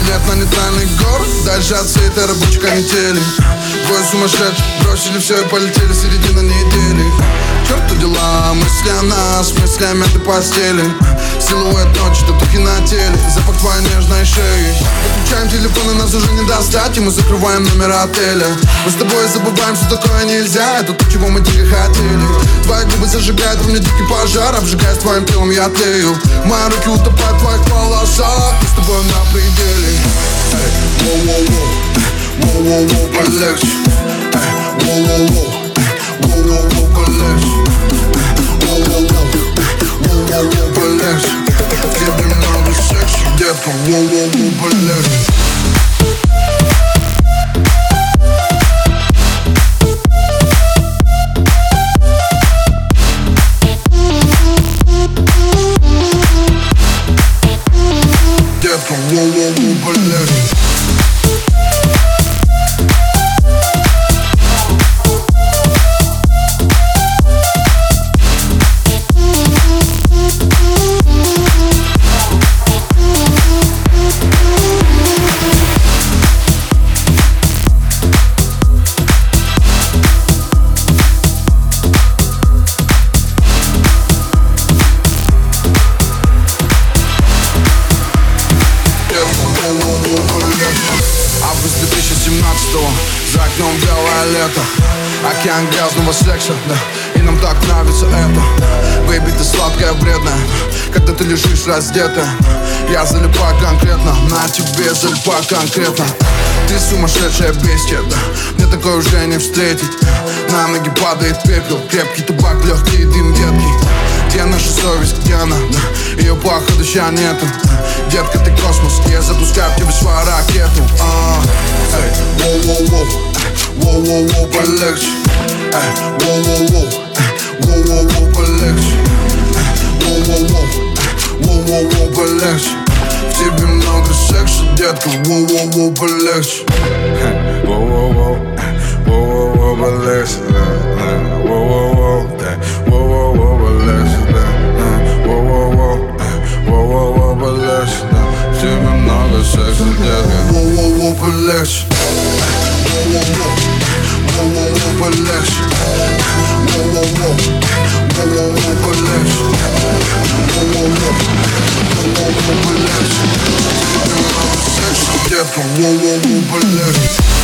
Билет на нейтральный город, дальше от всей этой рабочей канители. Двое сумасшедших бросили все и полетели, середина недели. К черту дела, мысли о нас, мысли о мятой постели. Силуэт ночи, татухи на теле, запах твоей нежной шеи. Выключаем телефоны, нас уже не достать, и мы закрываем номер отеля. Мы с тобой забываем, что такое нельзя, это то, чего мы дико хотели. Твои губы зажигают во мне дикий пожар, обжигаясь твоим телом, я тлею. Мои руки утопают в твоих волосах, мы с тобой на пределе. Воу-воу-воу, полегче. Воу-воу-воу, воу-воу-воу, полегче. Воу-воу-воу, полегче. Тебе много секса, детка, воу-воу-воу, полегче. Детка, воу-воу-воу, полегче. Август 2017-го, за окном белое лето. Океан грязного секса, да, и нам так нравится это. Бэйби, ты сладкая, вредная, когда ты лежишь раздетая. Я залипаю конкретно, на тебе залипаю конкретно. Ты сумасшедшая бестия, да, мне такое уже не встретить. На ноги падает пепел, крепкий табак, легкий дым, детки. Где наша совесть, где она, да, ее походу ща нету. Детка, ты космос, я запускаю в тебе свою ракету. Воу-воу-воу, воу-воу-воу, полегче. Воу-воу-воу, воу-воу-воу, полегче. Воу-воу-воу, воу-воу-воу, полегче. В тебе много секса, детка, воу-воу-воу, полегче. Воу-воу-воу, воу-воу-воу, полегче. Воу-воу-воу, воу-воу-воу, полегче. Воу-воу-воу, воу-воу-воу, полегче. В тебе много секса, детка. Воу-воу-воу, полегче. Воу-воу-воу, воу-воу-воу, полегче. Воу-воу-воу, воу-воу-воу, полегче. Воу-воу-воу, воу-воу-воу, полегче. В тебе много секса, детка, воу-воу-воу, полегче.